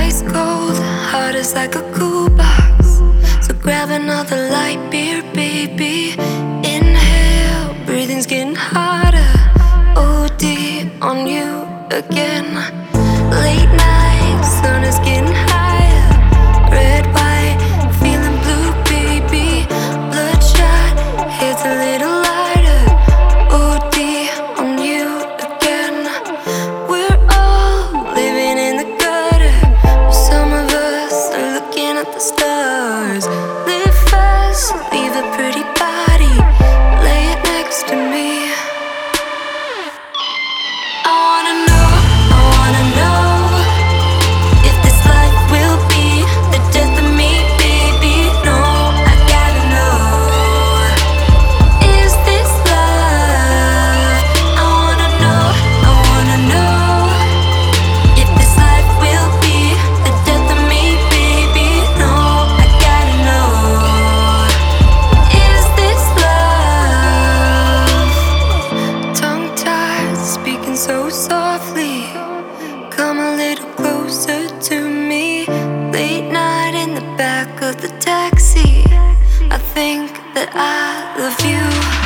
ice cold, heart is like a cool box. So grab another light beer, baby. Inhale, breathing's getting harder. OD on you again. Late night, sun is getting higher. Red, white, feeling blue, baby. Bloodshot, head's a little lighter. OD on you again. We're all living in the gutter. Some of us are looking at the stars. Live fast, leave a pretty body. Lay it next to me. I wanna know if this life will be the death of me, baby. No, I gotta know. Is this love? I wanna know if this life will be the death of me, baby. No, I gotta know. Is this love? Tongue-tied, speaking so softly. Come a little closer to me. Late night in the back of the taxi. I think that I love you.